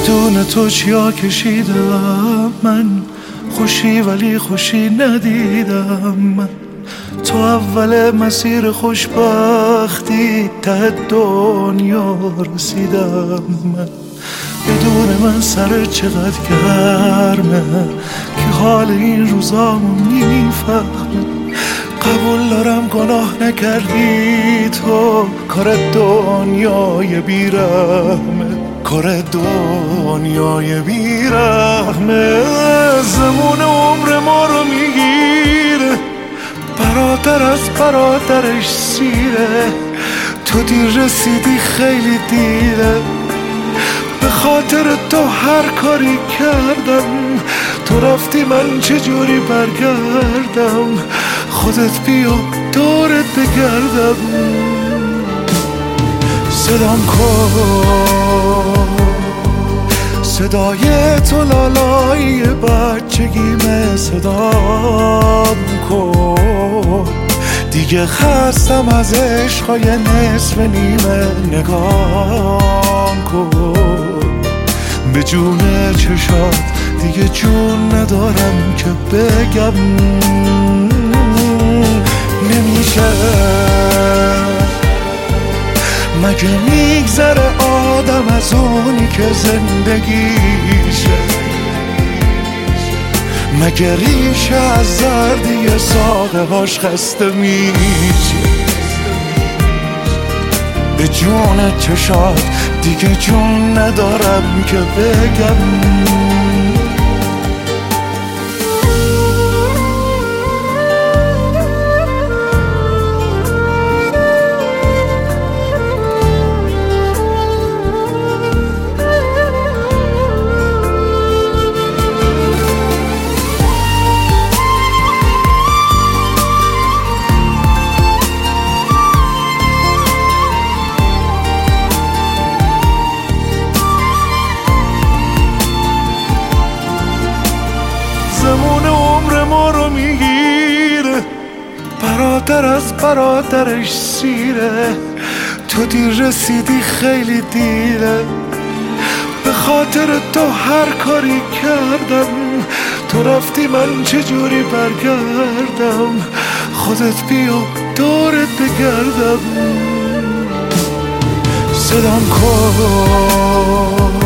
بدون تو چیا کشیدم من، خوشی ولی خوشی ندیدم من. تو اول مسیر خوشبختی ته دنیا رسیدم من. بدون من سر چقدر گرمه که حال این روزامو میفهمه. قبول دارم گناه نکردی تو، کار دنیای بیرحمه، کار دنیای بیرحمه. زمان عمر ما رو میگیره، برادر از برادرش سیره. تو دیر رسیدی خیلی دیره، به خاطر تو هر کاری کردم. تو رفتی من چجوری برگردم، خودت بیا دورت بگردم. صدام کن صدای تو لالایی بچگیمه، صدام کن دیگه خستم از عشقای نصف نیمه. نگام کن به جون چشات، دیگه جون ندارم که بگم. نمیشه مگه میگذره آدم از اونی که زندگیشه؟ مگه ریشه از زردی ساقه هاش خسته میشه؟ به جون چشات دیگه جون ندارم که بگم. زمان عمر ما رو میگیره، برادر از برادرش سیره. تو دیر رسیدی خیلی دیره، به خاطر تو هر کاری کردم. تو رفتی من چجوری برگردم، خودت بیا دورت بگردم. صدام کن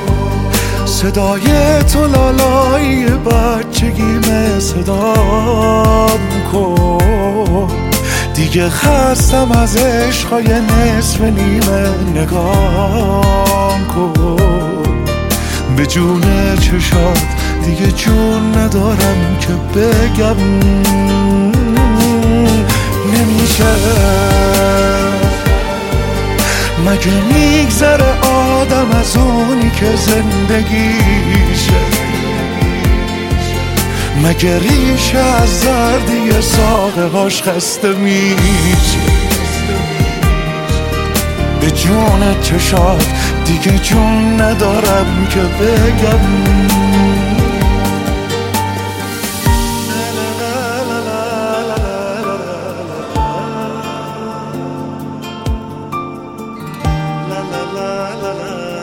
صدای تو لالایی بچگیمه، صدام کن دیگه خستم از عشقای نصف نیمه. نگام کن به جون چشات، دیگه جون ندارم که بگم. نمیشه مگه میگذره آدم از اونی که زندگیشه؟ مگه ریشه از زردی ساقه هاش خسته میشه؟ به جون چشات دیگه جون ندارم که بگم. La la la la